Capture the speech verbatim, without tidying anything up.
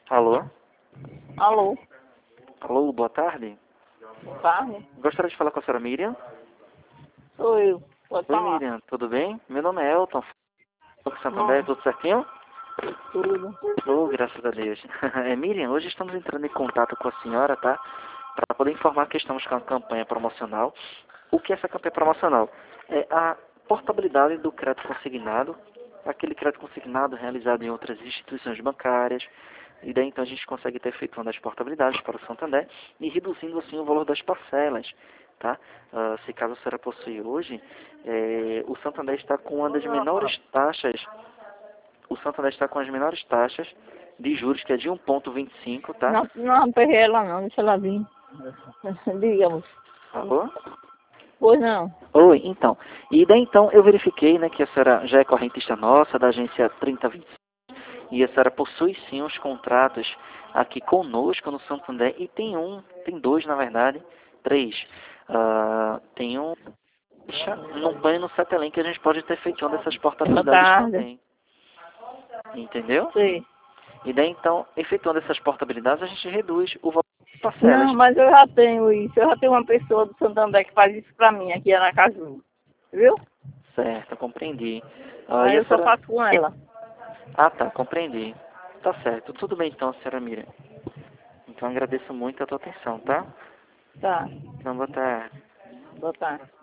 Alô? Alô, Alô, boa tarde. boa tarde. Gostaria de falar com a senhora Miriam? Sou eu. Pode Oi, falar. Miriam, tudo bem? Meu nome é Elton, sou de Santander, Não, tudo certinho? tudo. Oh, graças a Deus. É, Miriam, hoje estamos entrando em contato com a senhora, tá? Para poder informar que estamos com a campanha promocional. O que é essa campanha promocional? É a portabilidade do crédito consignado, aquele crédito consignado realizado em outras instituições bancárias, e daí então a gente consegue ter feito uma das portabilidades para o Santander e reduzindo assim o valor das parcelas, tá? Ah, se caso a senhora possui hoje, eh, o Santander está com uma das menores taxas, o Santander está com as menores taxas de juros, que é de um vírgula vinte e cinco, tá? Não, não aperrei ela não, deixa ela vir. Digamos. Alô? Pois não. Oi, então. E daí então eu verifiquei, né, que a senhora já é correntista nossa, da agência trinta vinte e a senhora possui sim os contratos aqui conosco no Santander, e tem um, tem dois na verdade, três. Ah, tem um no banho no Cetelém que a gente pode ter feito uma dessas Boa portabilidades tarde. também. Entendeu? Sei. E daí então, efetuando essas portabilidades, a gente reduz o valor das parcelas. Não, mas eu já tenho isso. Eu já tenho uma pessoa do Santander que faz isso pra mim aqui em Aracaju. Viu? Certo, compreendi. Ah, e Aí a eu só senhora... faço com ela. Ah, tá, compreendi. Tá certo. Tudo bem então, senhora Miriam. Então agradeço muito a tua atenção, tá? Tá. Então, boa tarde. Boa tarde.